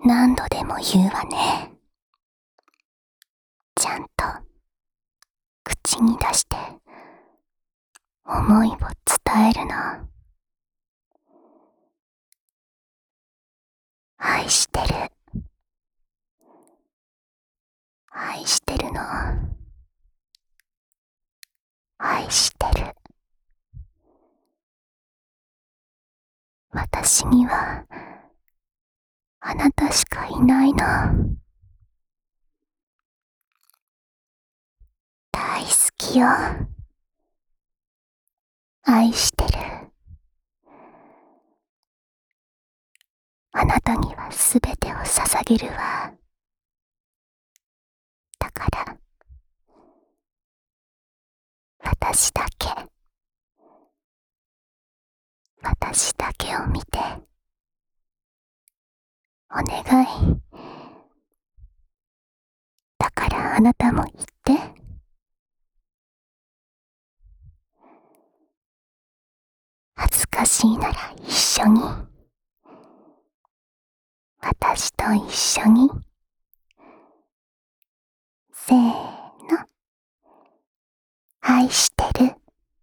何度でも言うわね。ちゃんと口に出して思いを伝えるの。愛してる。愛してるの。愛してる。私にはあなたしかいないの。大好きよ。愛してる。あなたにはすべてを捧げるわ。だから私だけを見て。お願い。だからあなたも言って。恥ずかしいなら一緒に。私と一緒に。せーの。愛してる。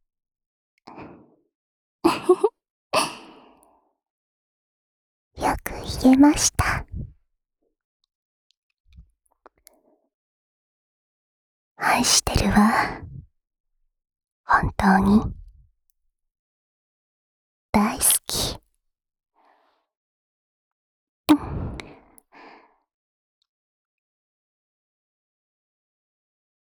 よく言えました。愛してるわ。本当に。